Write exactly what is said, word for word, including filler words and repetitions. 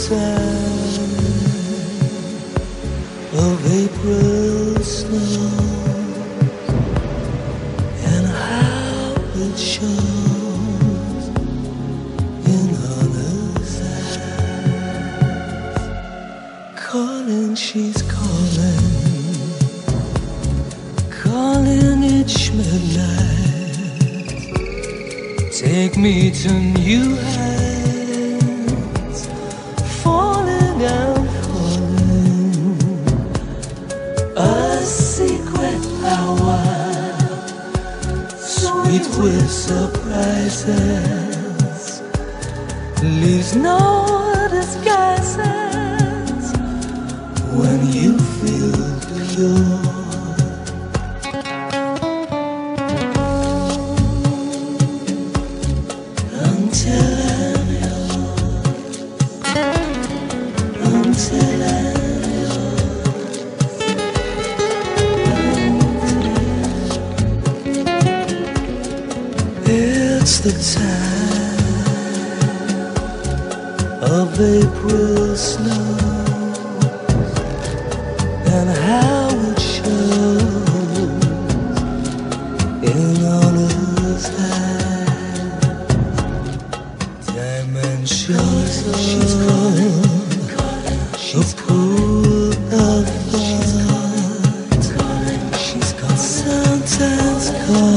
sign of April snow, and how it shows in others' eyes. Calling, she's calling, calling each midnight. Take me to new heights, falling and falling. A secret hour, sweet with surprises, leaves no disguises when you feel pure. It's the time of April snow, and how it shows in honest eyes. Dimensions she's calling, she's pool of thought. She's got sometimes called